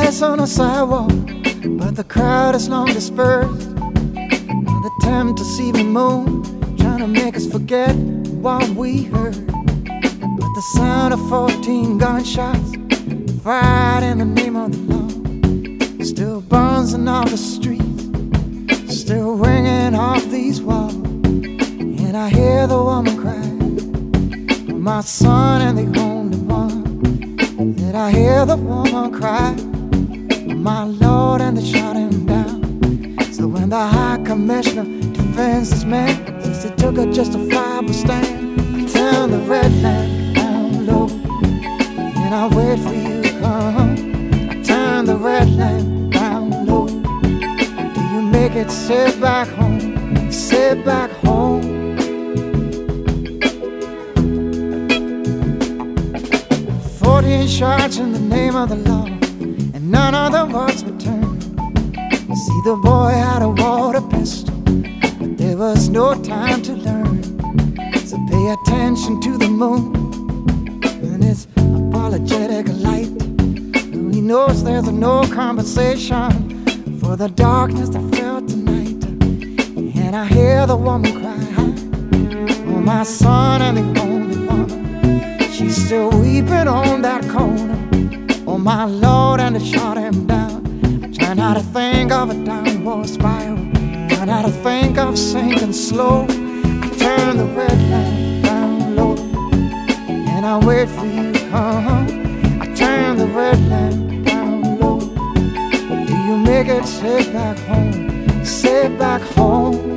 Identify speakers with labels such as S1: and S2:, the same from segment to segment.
S1: eyes on a sidewalk, but the crowd is long dispersed. The attempt to see the moon, trying to make us forget what we heard. But the sound of 14 gunshots fired in the name of the law still burns in all the streets, still ringing off these walls. And I hear the woman cry, my son and the only one. That I hear the woman cry, my Lord, and they shot him down. So when the High Commissioner defends this man, says it took a justifiable stand, I turn the red lamp down low, and I wait for you to come. I turn the red lamp down low. Do you make it safe back home, safe back home? 14 shots in the name of the law, and none of the words returned. See, the boy had a water pistol, but there was no time to learn. So pay attention to the moon and its apologetic light. He knows there's no compensation for the darkness I felt tonight. And I hear the woman cry, oh, my son and the only one. She's still weeping on that corner, oh my Lord, and they shot him down. I try not to think of a downward spiral, try not to think of sinking slow. I turn the red lamp down low, and I wait for you to come. I turn the red lamp down low. Do you make it safe back home, safe back home?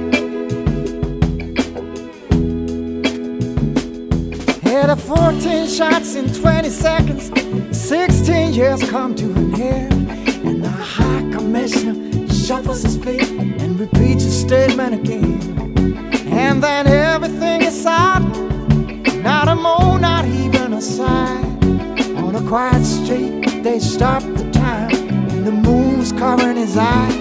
S1: Yeah, the 14 shots in 20 seconds, 16 years come to an end. And the High Commissioner shuffles his feet and repeats his statement again. And then everything is silent, not a moan, not even a sigh. On a quiet street, they stop the time, and the moon's covering his eye.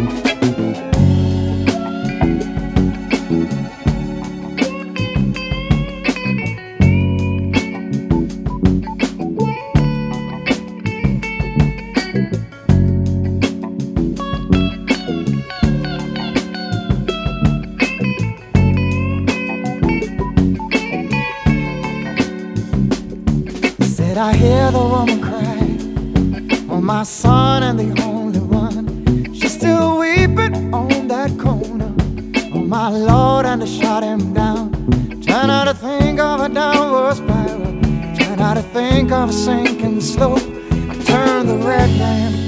S1: I hear the woman cry, oh my son and the only one. She's still weeping on that corner, oh my Lord, and they shot him down. Try not to think of a downward spiral, try not to think of a sinking slope. I turn the red lamp